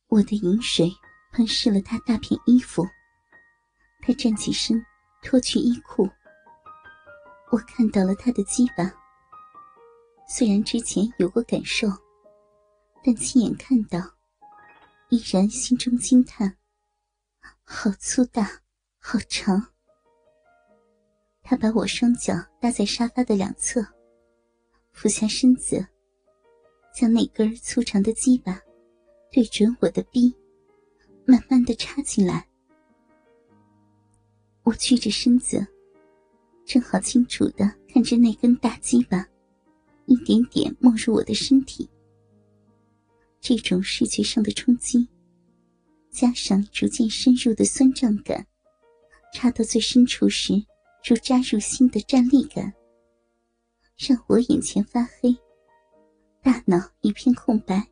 我的饮水喷湿了他大片衣服，他站起身脱去衣裤，我看到了他的鸡巴。虽然之前有过感受，但亲眼看到依然心中惊叹，好粗大，好长。他把我双脚搭在沙发的两侧，俯下身子，将那根粗长的鸡巴对准我的逼，慢慢地插进来。我屈着身子，正好清楚地看着那根大鸡巴一点点没入我的身体。这种视觉上的冲击，加上逐渐深入的酸胀感，插到最深处时如扎入心的战栗感，让我眼前发黑，大脑一片空白。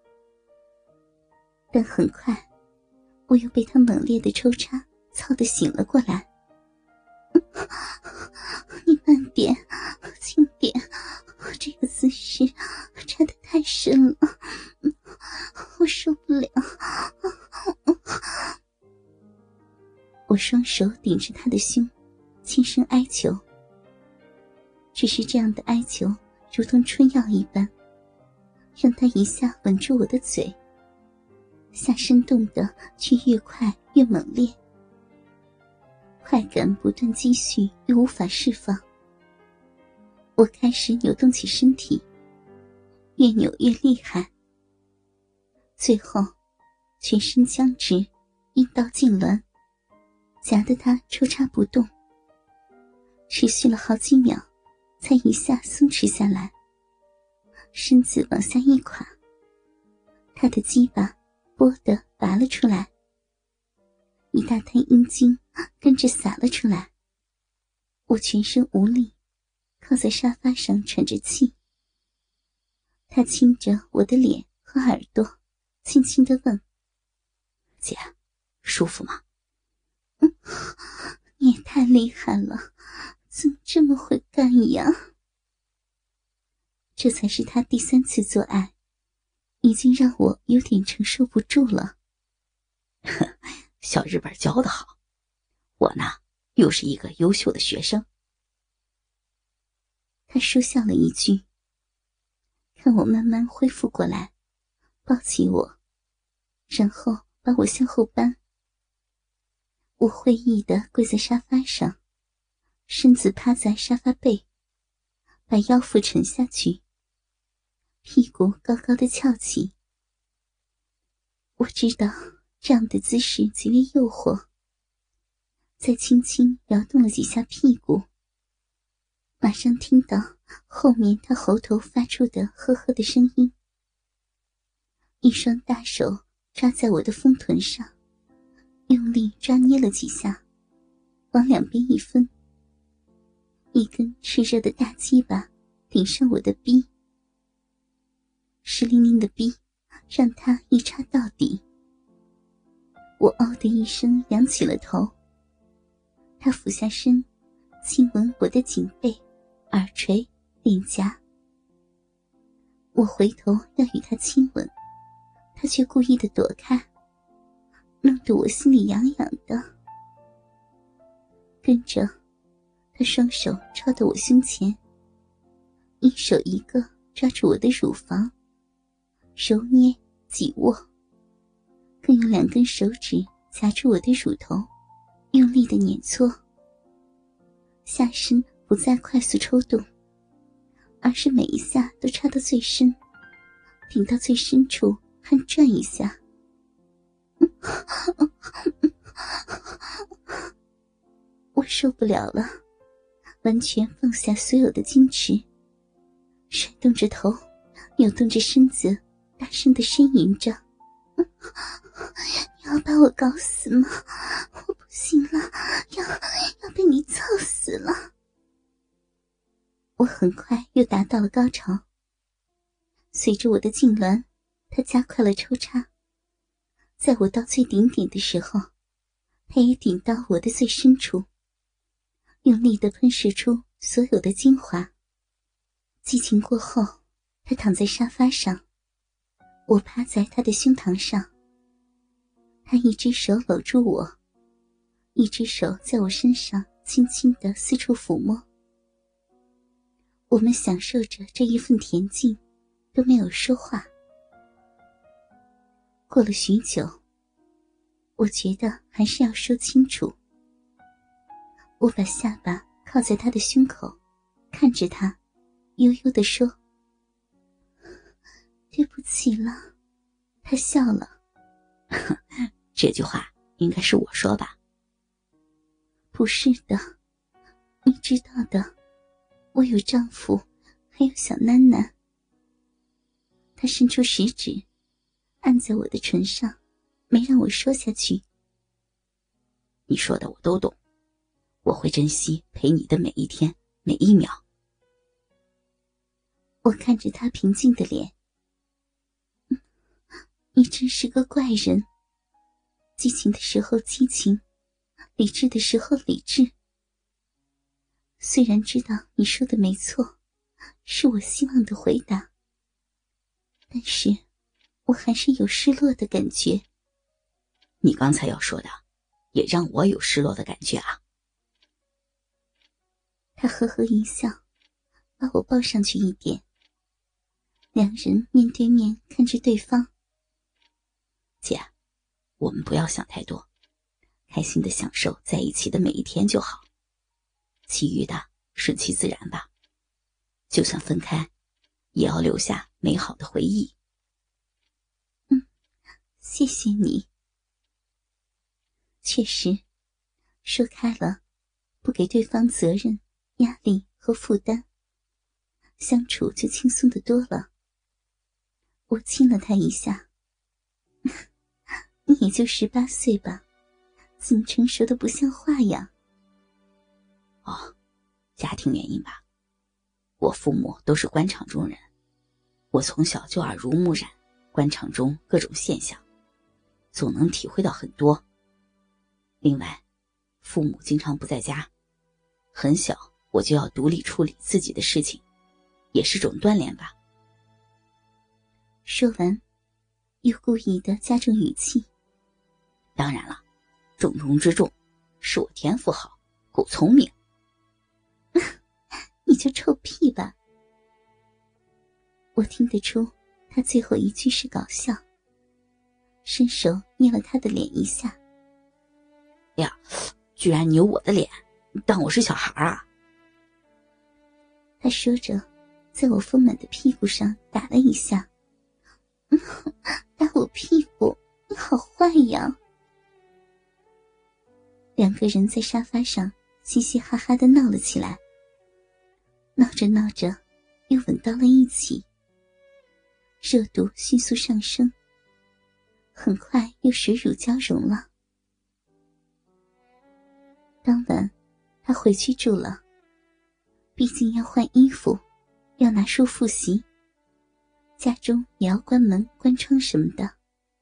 但很快我又被他猛烈的抽插操得醒了过来。你慢点，轻点，这个姿势插得太深了，我受不了。我双手顶着他的胸，轻声哀求。只是这样的哀求如同春药一般，让他一下吻住我的嘴，下身动得却越快越猛烈，快感不断积蓄又无法释放。我开始扭动起身体，越扭越厉害，最后全身僵直，阴道痉挛，夹得他抽插不动，持续了好几秒才一下松弛下来，身子往下一垮，他的鸡巴啵地拔了出来，一大滩阴茎跟着洒了出来。我全身无力，靠在沙发上喘着气。他亲着我的脸和耳朵，轻轻地问：姐，舒服吗？你也太厉害了，怎么这么会干呀？这才是他第3次做爱，已经让我有点承受不住了。 小日本教得好，我呢又是一个优秀的学生。 他说笑了一句，看我慢慢恢复过来，抱起我，然后把我向后搬。我会意地跪在沙发上，身子趴在沙发背，把腰腹沉下去，屁股高高的翘起。我知道这样的姿势极为诱惑，再轻轻摇动了几下屁股，马上听到后面他喉头发出的呵呵的声音。一双大手抓在我的丰臀上，用力抓捏了几下，往两边一分，一根炽热的大鸡巴顶上我的逼，湿淋淋的逼让他一插到底。我嗷的一声扬起了头，他俯下身亲吻我的颈背、耳垂、脸颊。我回头要与他亲吻，他却故意地躲开，弄得我心里痒痒的。跟着他双手抄到我胸前，一手一个抓住我的乳房，揉捏挤握，更用2根手指夹住我的乳头，用力地碾搓。下身不再快速抽动，而是每一下都插到最深，顶到最深处还转一下。我受不了了，完全放下所有的矜持，甩动着头，扭动着身子，大声地呻吟着：你要把我搞死吗？我不行了，要被你操死了。我很快又达到了高潮，随着我的痉挛，他加快了抽插。在我到最顶点的时候，他也顶到我的最深处，用力地喷射出所有的精华。激情过后，他躺在沙发上，我趴在他的胸膛上， 他一只手搂住我，一只手在我身上轻轻地四处抚摸。我们享受着这一份恬静，都没有说话。过了许久，我觉得还是要说清楚。我把下巴靠在他的胸口，看着他，悠悠地说：对不起了。他笑了。 这句话应该是我说吧？ 不是的，你知道的，我有丈夫，还有小囡囡。他伸出食指，按在我的唇上，没让我说下去。 你说的我都懂，我会珍惜陪你的每一天，每一秒。 我看着他平静的脸，你真是个怪人，激情的时候激情，理智的时候理智。虽然知道你说的没错，是我希望的回答，但是我还是有失落的感觉。 你刚才要说的，也让我有失落的感觉啊。 他呵呵一笑，把我抱上去一点，两人面对面看着对方。 姐，我们不要想太多，开心的享受在一起的每一天就好，其余的顺其自然吧。就算分开，也要留下美好的回忆。 谢谢你。确实，说开了，不给对方责任、压力和负担，相处就轻松得多了。我亲了他一下。你也就18岁吧，怎么成熟的不像话呀？ 哦，家庭原因吧。我父母都是官场中人，我从小就耳濡目染官场中各种现象，总能体会到很多。另外，父母经常不在家，很小我就要独立处理自己的事情，也是种锻炼吧。 说完，又故意的加重语气。 当然了，重中之重是我天赋好，够聪明。 你就臭屁吧。我听得出他最后一句是搞笑，伸手捏了他的脸一下。 呀，居然扭我的脸，当我是小孩啊！ 他说着，在我丰满的屁股上打了一下。打我屁股，你好坏呀！两个人在沙发上嘻嘻哈哈地闹了起来，闹着闹着又吻到了一起，热度迅速上升，很快又水乳交融了。当晚他回去住了，毕竟要换衣服，要拿书复习，家中也要关门关窗什么的。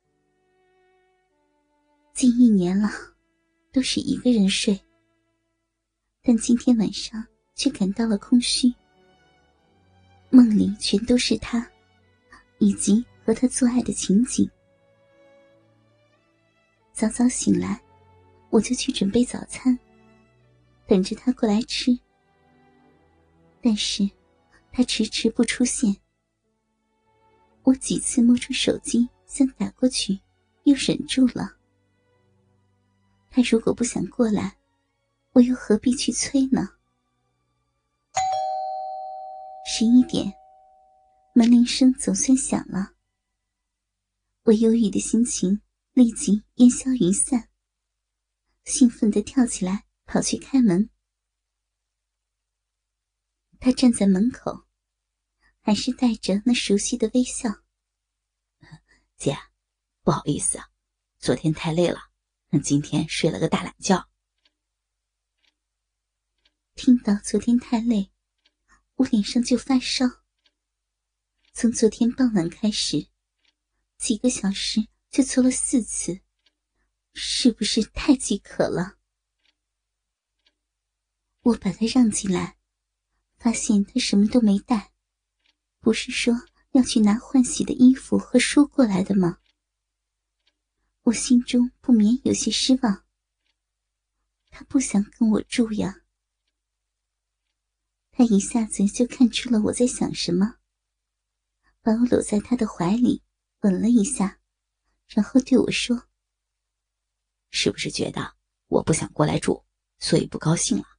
近1年了，都是一个人睡，但今天晚上却感到了空虚，梦里全都是他，以及和他做爱的情景。早早醒来，我就去准备早餐，等着他过来吃。但是他迟迟不出现，我几次摸出手机想打过去，又忍住了。他如果不想过来，我又何必去催呢？11点，门铃声总算响了。我忧郁的心情立即烟消云散，兴奋地跳起来跑去开门。他站在门口，还是带着那熟悉的微笑。 姐，不好意思啊，昨天太累了，今天睡了个大懒觉。 听到昨天太累，我脸上就发烧。从昨天傍晚开始，几个小时就做了4次，是不是太饥渴了？我把他让进来，发现他什么都没带，不是说要去拿换洗的衣服和书过来的吗？ 我心中不免有些失望。他不想跟我住呀。他一下子就看出了我在想什么，把我搂在他的怀里吻了一下，然后对我说： 是不是觉得我不想过来住，所以不高兴了？